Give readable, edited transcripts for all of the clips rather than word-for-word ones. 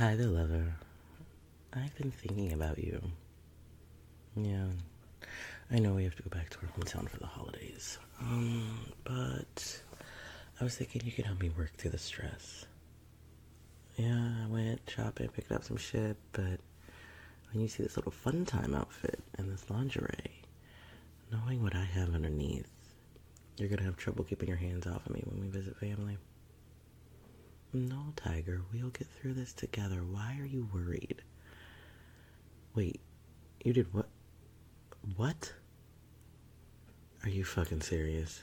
Hi there, lover. I've been thinking about you. Yeah, I know we have to go back to our hometown for the holidays. But I was thinking you could help me work through the stress. Yeah, I went shopping, picked up some shit, but when you see this little fun time outfit and this lingerie, knowing what I have underneath, you're gonna have trouble keeping your hands off of me when we visit family. No, Tiger, we'll get through this together. Why are you worried? Wait, you did what? What? Are you fucking serious?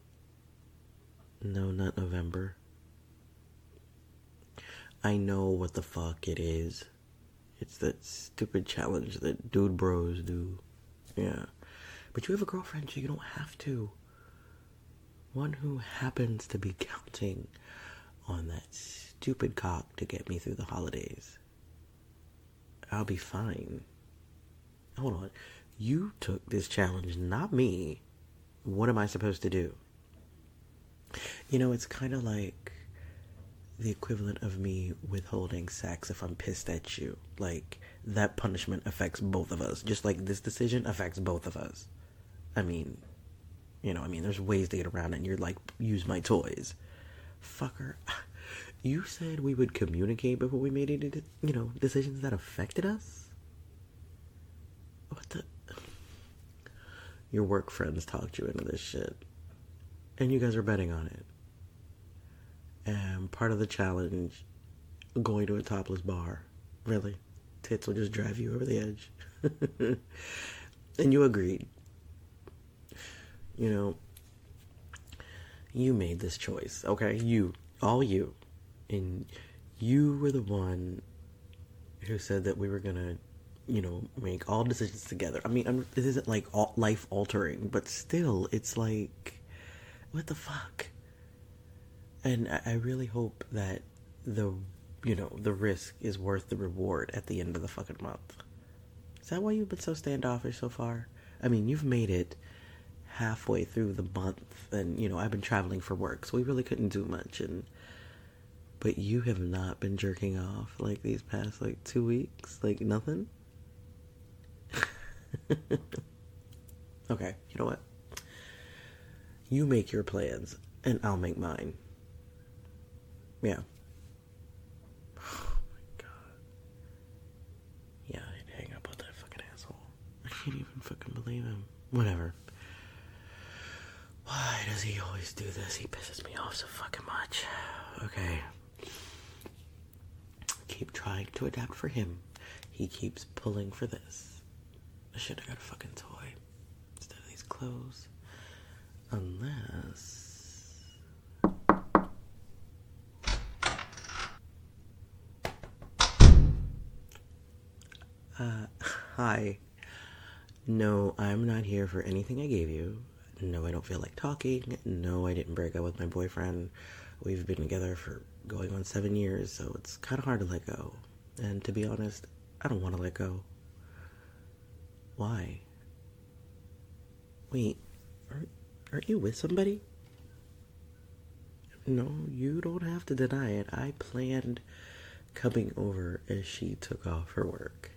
No, not November. I know what the fuck it is. It's that stupid challenge that dude bros do. Yeah. But you have a girlfriend, so you don't have to. One who happens to be counting on that stupid cock to get me through the holidays. I'll be fine. Hold on. You took this challenge, not me. What am I supposed to do? You know, it's kind of like the equivalent of me withholding sex if I'm pissed at you. Like, that punishment affects both of us. Just like this decision affects both of us. I mean, there's ways to get around it, and you're like, use my toys. Fucker. You said we would communicate before we made any, decisions that affected us? What the... Your work friends talked you into this shit. And you guys are betting on it. And part of the challenge, going to a topless bar. Really? Tits will just drive you over the edge. And you agreed. You know, you made this choice, okay? You. All you. And you were the one who said that we were gonna, make all decisions together. I mean, this isn't like life altering, but still, it's like, what the fuck? And I really hope that the risk is worth the reward at the end of the fucking month. Is that why you've been so standoffish so far? I mean, you've made it halfway through the month, and, I've been traveling for work, so we really couldn't do much, but you have not been jerking off, like, these past, 2 weeks? Like, nothing? Okay, you know what? You make your plans, and I'll make mine. Yeah. Oh my god. Yeah, I'd hang up with that fucking asshole. I can't even fucking believe him. Whatever. Why does he always do this? He pisses me off so fucking much. Okay. Keep trying to adapt for him. He keeps pulling for this. I should have got a fucking toy instead of these clothes. Unless... Hi. No, I'm not here for anything I gave you. No, I don't feel like talking. No, I didn't break up with my boyfriend. We've been together for going on 7 years, so it's kind of hard to let go. And to be honest, I don't want to let go. Why? Wait, aren't you with somebody? No, you don't have to deny it. I planned coming over as she took off her work.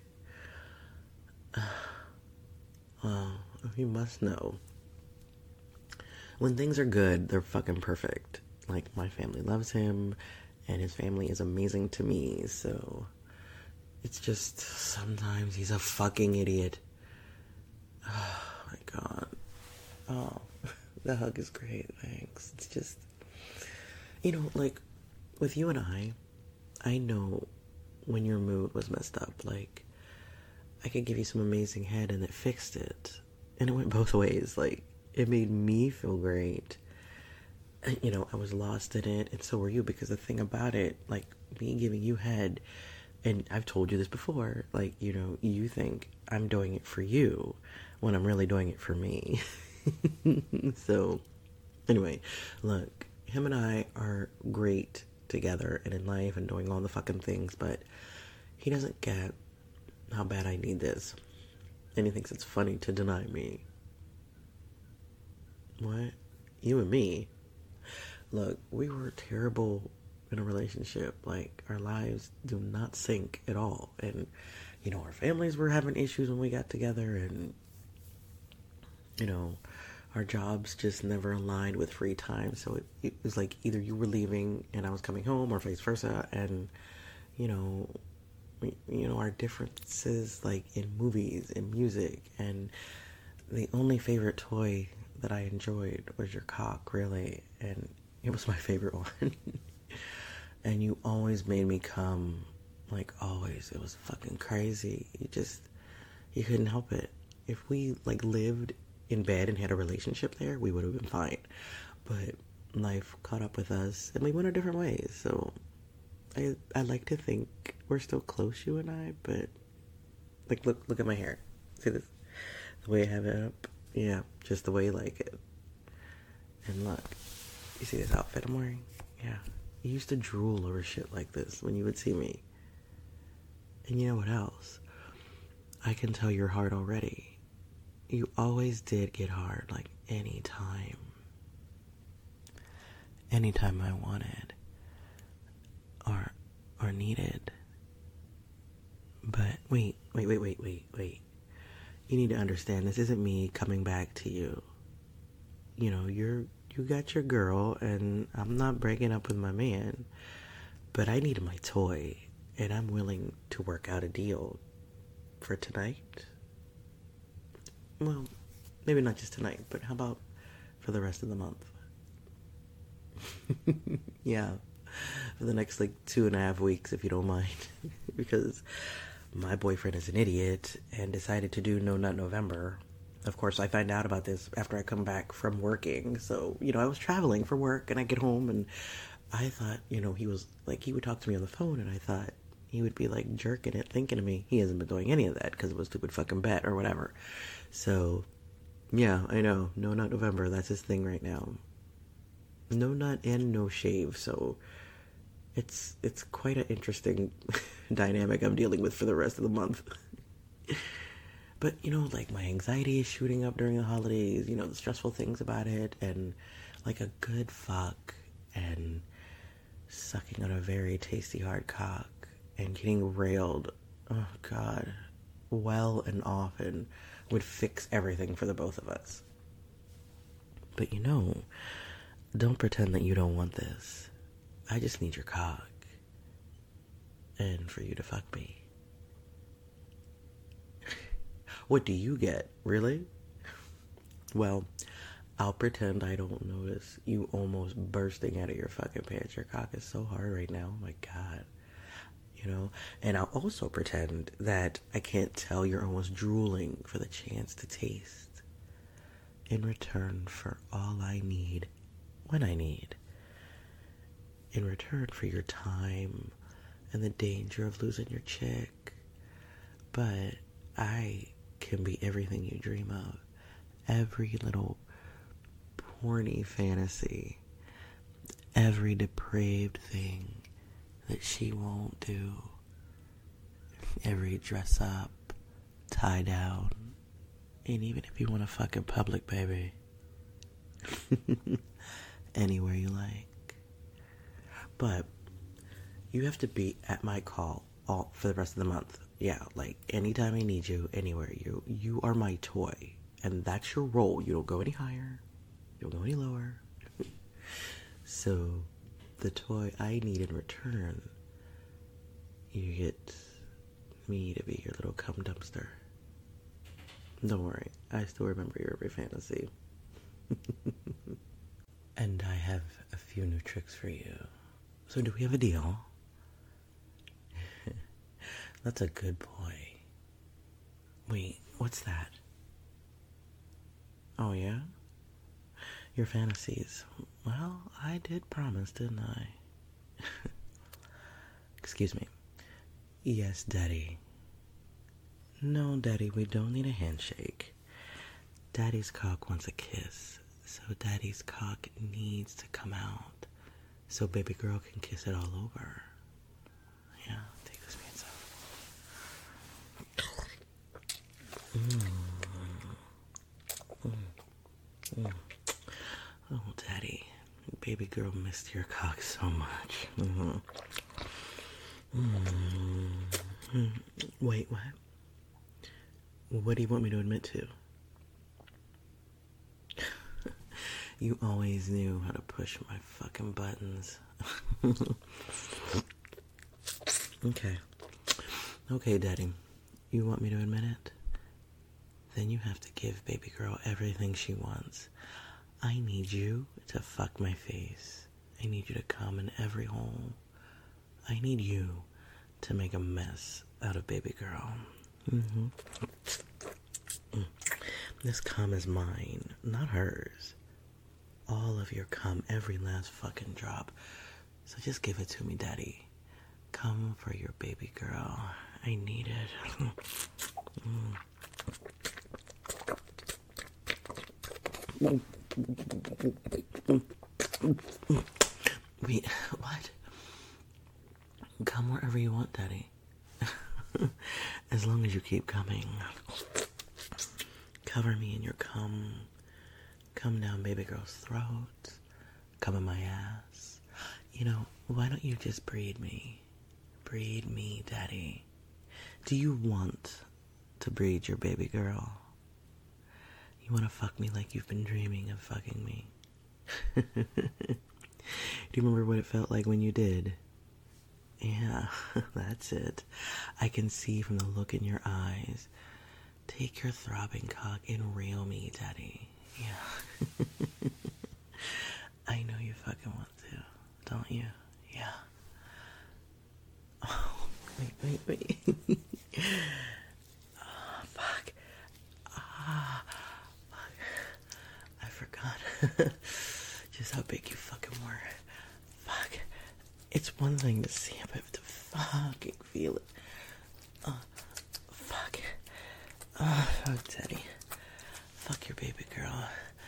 Well, you must know. When things are good, they're fucking perfect. Like, my family loves him, and his family is amazing to me, so... It's just, sometimes he's a fucking idiot. Oh, my god. Oh, the hug is great, thanks. It's just... with you and I know when your mood was messed up. Like, I could give you some amazing head, and it fixed it. And it went both ways. Like, it made me feel great. I was lost in it, and so were you, because the thing about it, like, me giving you head, and I've told you this before, like, you think I'm doing it for you, when I'm really doing it for me. So, anyway, look, him and I are great together, and in life, and doing all the fucking things, but he doesn't get how bad I need this, and he thinks it's funny to deny me. What? You and me? Look, we were terrible in a relationship. Like, our lives do not sync at all. And, you know, our families were having issues when we got together, and, you know, our jobs just never aligned with free time. So it was like either you were leaving and I was coming home, or vice versa. And, you know, our differences, like in movies and music, and the only favorite toy that I enjoyed was your cock, really, and it was my favorite one. And you always made me come, like, always. It was fucking crazy. You couldn't help it. If we, like, lived in bed and had a relationship there, we would have been fine. But life caught up with us, and we went our different ways. So I like to think we're still close, you and I, but, like, look at my hair. See this? The way I have it up? Yeah, just the way you like it. And look, you see this outfit I'm wearing? Yeah. You used to drool over shit like this when you would see me. And you know what else? I can tell you're hard already. You always did get hard, like, anytime. Anytime I wanted. Or needed. But wait. You need to understand, this isn't me coming back to you. You know, you got your girl, and I'm not breaking up with my man, but I need my toy, and I'm willing to work out a deal for tonight. Well, maybe not just tonight, but how about for the rest of the month? Yeah, for the next, like, 2.5 weeks, if you don't mind. Because my boyfriend is an idiot and decided to do No Nut November. Of course, I find out about this after I come back from working. So, you know, I was traveling for work, and I get home, and I thought, you know, he would talk to me on the phone, and I thought he would be, like, jerking it, thinking of me. He hasn't been doing any of that because it was a stupid fucking bet or whatever. So, yeah, I know. No Nut November, that's his thing right now. No nut and no shave, so it's quite an interesting dynamic I'm dealing with for the rest of the month. But, you know, like, my anxiety is shooting up during the holidays, you know, the stressful things about it, and, like, a good fuck, and sucking on a very tasty hard cock, and getting railed, oh god, well and often, would fix everything for the both of us. But, you know, don't pretend that you don't want this. I just need your cock, and for you to fuck me. What do you get? Really? Well, I'll pretend I don't notice you almost bursting out of your fucking pants. Your cock is so hard right now. Oh my god. You know? And I'll also pretend that I can't tell you're almost drooling for the chance to taste. In return for all I need, when I need. In return for your time and the danger of losing your chick. But I can be everything you dream of. Every little porny fantasy. Every depraved thing that she won't do. Every dress up, tie down. And even if you want to fuck in public, baby. Anywhere you like. But you have to be at my call all for the rest of the month. Yeah, like, anytime I need you, anywhere. You are my toy. And that's your role. You don't go any higher. You don't go any lower. So, the toy I need in return, you get me to be your little cum dumpster. Don't worry. I still remember your every fantasy. And I have a few new tricks for you. So, do we have a deal? That's a good boy. Wait, what's that? Oh, yeah? Your fantasies. Well, I did promise, didn't I? Excuse me. Yes, Daddy. No, Daddy, we don't need a handshake. Daddy's cock wants a kiss, so Daddy's cock needs to come out so baby girl can kiss it all over. Yeah, take this pants off. Oh, Daddy. baby girl missed your cock so much. Wait, what? What do you want me to admit to? You always knew how to push my fucking buttons. Okay. Okay, Daddy. You want me to admit it? Then you have to give baby girl everything she wants. I need you to fuck my face. I need you to come in every hole. I need you to make a mess out of baby girl. This cum is mine, not hers. All of your cum, every last fucking drop. So just give it to me, Daddy. Come for your baby girl. I need it. Wait, what? Come wherever you want, Daddy. As long as you keep coming. Cover me in your cum. Come down baby girl's throat. Come in my ass. You know, why don't you just breed me? Breed me, Daddy. Do you want to breed your baby girl? You want to fuck me like you've been dreaming of fucking me? Do you remember what it felt like when you did? Yeah, that's it. I can see from the look in your eyes. Take your throbbing cock and reel me, Daddy. Yeah. I know you fucking want to, don't you? Yeah. Oh, wait. Oh, fuck. Fuck. I forgot just how big you fucking were. Fuck. It's one thing to see it, but to fucking feel it. Fuck. Fuck, Teddy. Fuck your baby girl.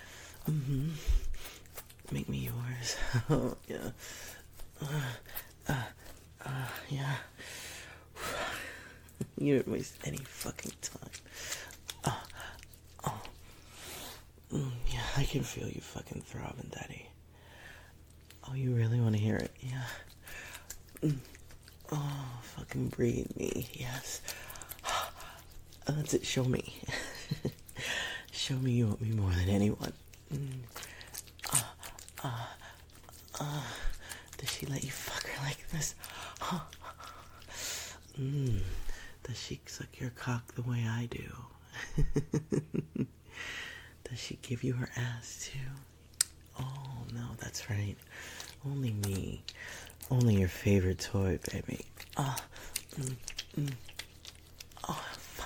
Make me yours. Oh, yeah. Yeah. You didn't waste any fucking time. Yeah, I can feel you fucking throbbing, Daddy. Oh, you really want to hear it? Yeah. Oh, fucking breathe me. Yes. That's it. Show me. Show me you want me more than anyone. Does she let you fuck her like this? Does she suck your cock the way I do? Does she give you her ass too? Oh, no, that's right. Only me. Only your favorite toy, baby. Oh, fuck.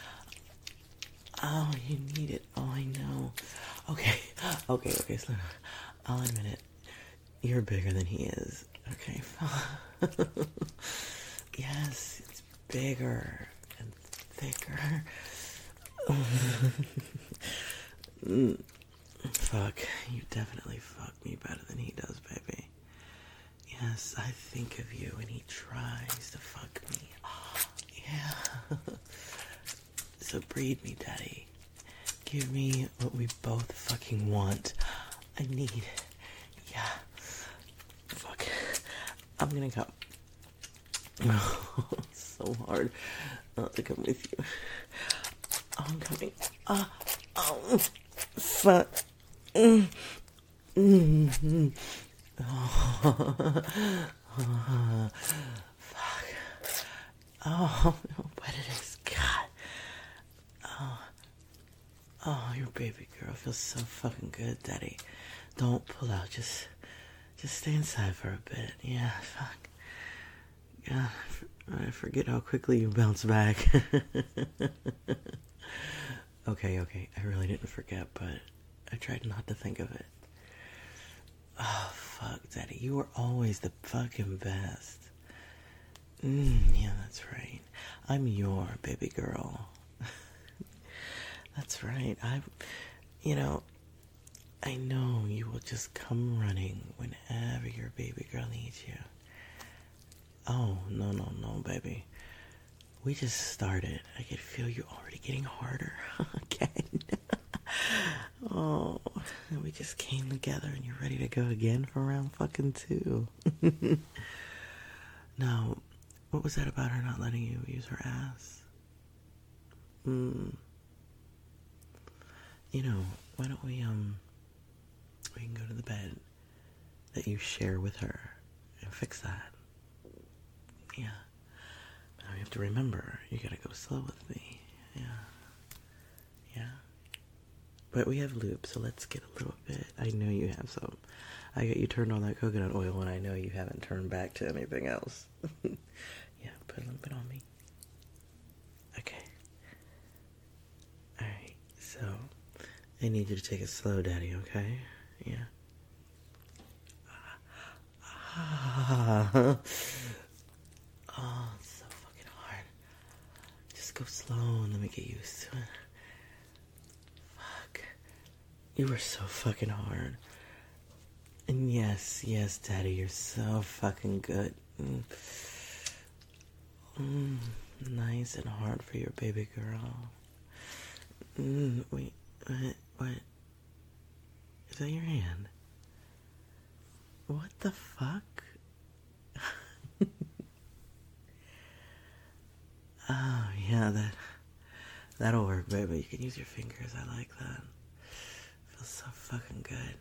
Oh, you need it. Oh, I know. Okay, slow down. I'll admit it. You're bigger than he is. Okay, yes, it's bigger and thicker. Fuck, you definitely fuck me better than he does, baby. Yes, I think of you and he tries to fuck me. Oh, yeah. So breed me, Daddy. Give me what we both fucking want. I need it. Yeah. Fuck. I'm gonna come. Oh, it's so hard not to come with you. Oh, I'm coming. Oh, fuck. Oh. Fuck. Oh, what it is. God. Oh, your baby girl feels so fucking good, Daddy. Don't pull out. Just stay inside for a bit. Yeah, fuck. God, I forget how quickly you bounce back. Okay. I really didn't forget, but I tried not to think of it. Oh, fuck, Daddy. You were always the fucking best. Yeah, that's right. I'm your baby girl. That's right. I know you will just come running whenever your baby girl needs you. Oh, no, baby. We just started. I could feel you already getting harder again. Oh, We just came together and you're ready to go again for round fucking 2. Now, what was that about her not letting you use her ass? You know, why don't we can go to the bed that you share with her and fix that. Yeah. Now you have to remember, you gotta go slow with me. Yeah. Yeah. But we have lube, so let's get a little bit. I know you have some. I got you turned on that coconut oil, and I know you haven't turned back to anything else. Yeah, put a little bit on me. Okay. Alright, so I need you to take it slow, Daddy, okay? Yeah. Oh, it's so fucking hard. Just go slow and let me get used to it. Fuck. You were so fucking hard. And yes, Daddy, you're so fucking good. Nice and hard for your baby girl. Wait, what? Is that your hand? What the fuck? Oh, yeah, that'll work, baby. You can use your fingers. I like that. Feels so fucking good.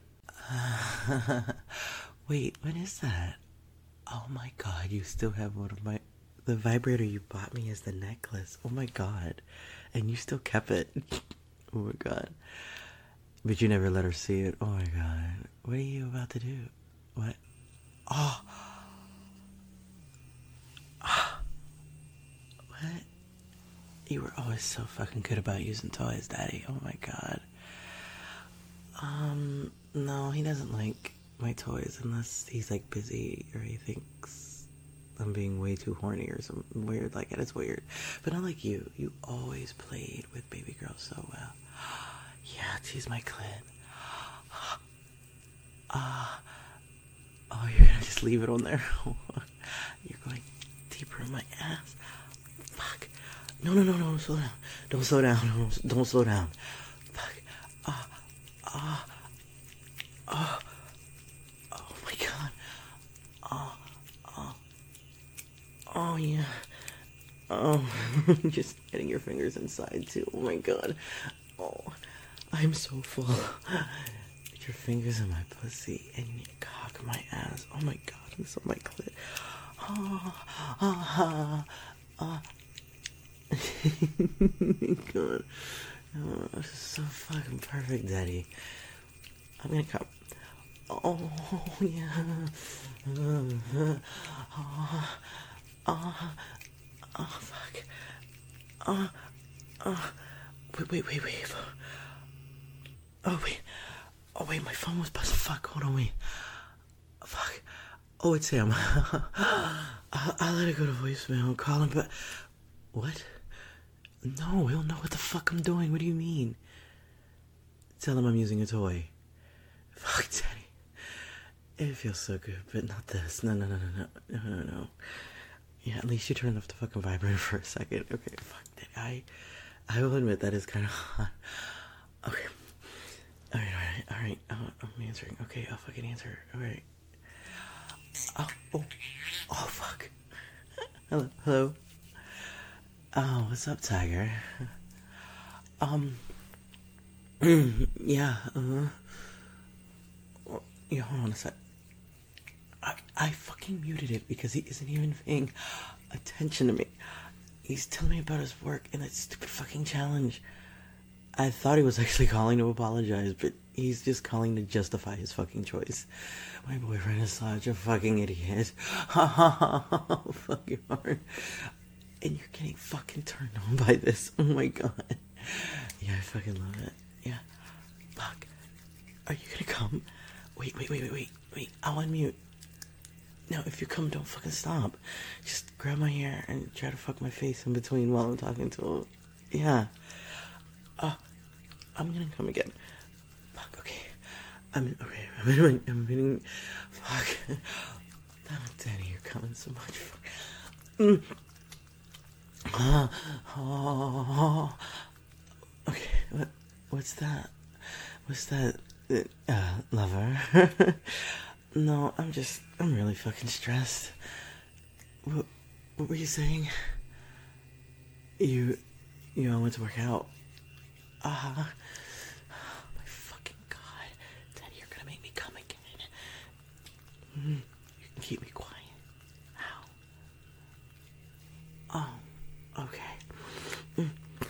Wait, what is that? Oh my god, you still have the vibrator you bought me is the necklace. Oh my god. And you still kept it. Oh my god. But you never let her see it. Oh my god. What are you about to do? What? Oh. What? You were always so fucking good about using toys, Daddy. Oh my god. No, he doesn't like my toys unless he's like busy or he thinks I'm being way too horny or something weird like that. It's weird. But not like you. You always played with baby girl so well. Yeah, tease my clit. Oh, you're gonna just leave it on there? You're going deeper in my ass. Fuck. No, slow down. Don't slow down. Don't slow down. Fuck. Oh my god. Oh yeah. Oh, just getting your fingers inside too. Oh my god. Oh, I'm so full. Your fingers in my pussy and you cock my ass. Oh my god, it's on my clit. God. Oh, this is so fucking perfect, Daddy. I'm gonna come. Oh, yeah. Fuck. Wait. Oh, wait, my phone was buzzing. Fuck, hold on, wait. Fuck. Oh, it's him. I'll let it go to voicemail. Call him, but... What? No, he'll know what the fuck I'm doing. What do you mean? Tell him I'm using a toy. Fuck, Daddy. It feels so good, but not this. No. Yeah, at least you turned off the fucking vibrator for a second. Okay, fuck, Daddy. I will admit that is kind of hot. Okay. Alright. I'm answering. Okay, I'll fucking answer. Alright. Oh, fuck. Hello. Oh, what's up, Tiger? Yeah, yeah, hold on a sec. I fucking muted it because he isn't even paying attention to me. He's telling me about his work and that stupid fucking challenge. I thought he was actually calling to apologize, but he's just calling to justify his fucking choice. My boyfriend is such a fucking idiot. Fuck your heart. And you're getting fucking turned on by this. Oh my god. Yeah, I fucking love it. Yeah. Fuck. Are you gonna come? Wait. I'll unmute. No, if you come, don't fucking stop. Just grab my hair and try to fuck my face in between while I'm talking to him. Yeah. I'm gonna come again. Fuck, okay. I'm in. Fuck. Damn it, Danny, you're coming so much. Fuck. Okay, what's that? What's that? Lover. No, I'm really fucking stressed. What were you saying? You went to work out. My fucking God. Daddy, you're gonna make me come again. You can keep me quiet. How? Oh, okay.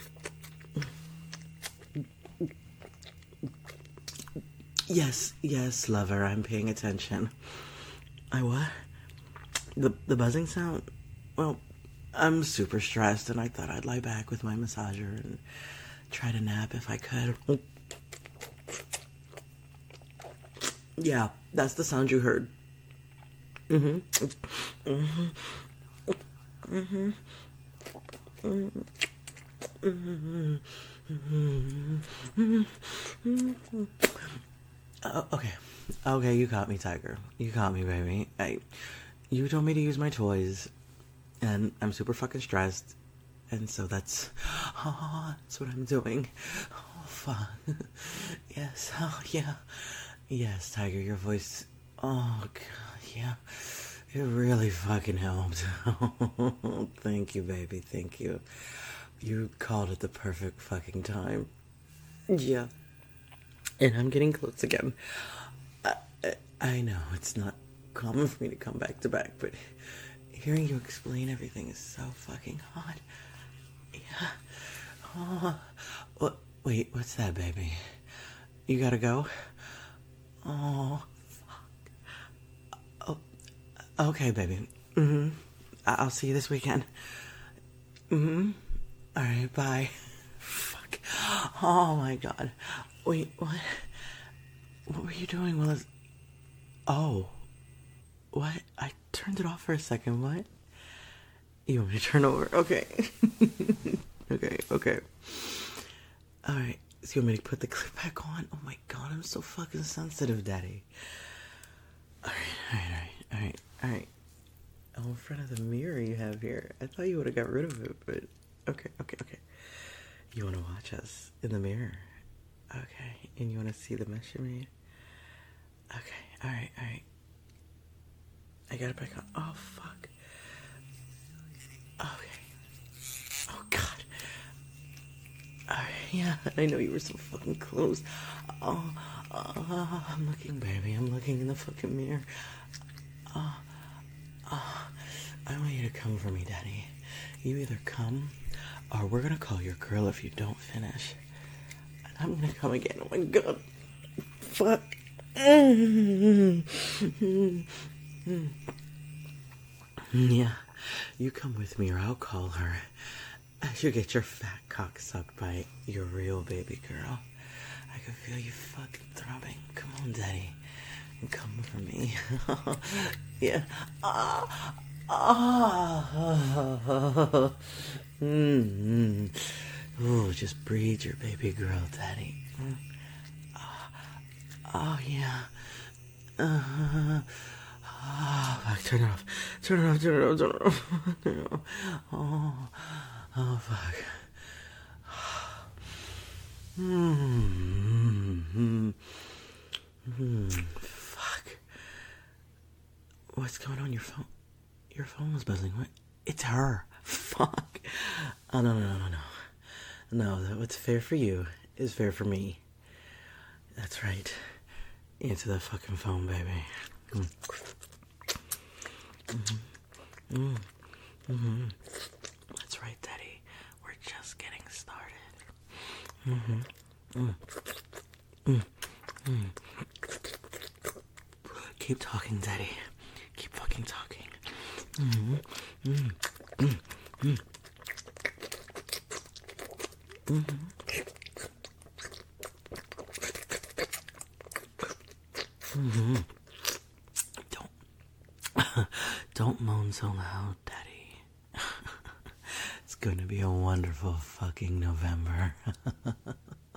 Yes, lover, I'm paying attention. I what? The buzzing sound? Well, I'm super stressed and I thought I'd lie back with my massager and try to nap if I could. Yeah, that's the sound you heard. Okay, you caught me, Tiger. You caught me, baby. You told me to use my toys, and I'm super fucking stressed, and so that's what I'm doing. Oh, fuck. Yes, yeah. Yes, Tiger, your voice, oh, God, yeah. It really fucking helped. Thank you, baby, thank you. You called at the perfect fucking time. Yeah. And I'm getting close again. I know, it's not common for me to come back to back, but hearing you explain everything is so fucking hot. Yeah. Oh, wait, what's that, baby? You gotta go? Oh, fuck. Oh, okay, baby. I'll see you this weekend. Alright, bye. Fuck. Oh my God. Wait, what? What were you doing while Oh. What? I turned it off for a second. What? You want me to turn over? Okay. Okay. Alright. So you want me to put the clip back on? Oh my God, I'm so fucking sensitive, Daddy. Alright. Oh, in front of the mirror you have here. I thought you would have got rid of it, but okay. You want to watch us in the mirror? Okay. And you want to see the mess you made? Okay. Alright. I got it back on. Oh, fuck. Okay. Oh, God. Alright, yeah, I know you were so fucking close. I'm looking, baby. I'm looking in the fucking mirror. I want you to come for me, Daddy. You either come, or we're gonna call your girl if you don't finish. And I'm gonna come again. Oh my God. Fuck. Yeah, you come with me or I'll call her. As you get your fat cock sucked by your real baby girl. I can feel you fucking throbbing. Come on, Daddy. Come for me. Yeah. Ooh, just breathe your baby girl, Daddy. Oh, yeah. Fuck, turn it off. Turn it off. Oh, fuck. Fuck. What's going on? Your phone? Your phone was buzzing. What? It's her. Fuck. Oh, no. No, what's fair for you is fair for me. That's right. Answer that fucking phone, baby. That's right, Daddy. We're just getting started. Keep talking, Daddy. Keep fucking talking. Don't moan so loud, Daddy. It's gonna be a wonderful fucking November.